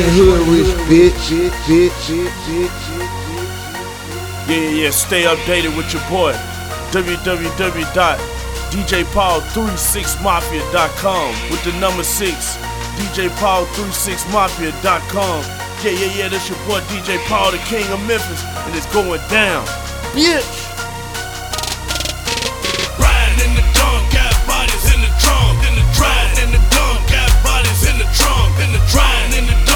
money, hood rich, bitch. Yeah, stay updated with your boy. www.djpaul36mafia.com with the number 6. djpaul36mafia.com. Yeah, this your boy DJ Paul, the king of Memphis, and it's going down. Bitch! Riding in the trunk, got bodies in the trunk, in the riding in the trunk, got bodies in the trunk, in the riding in the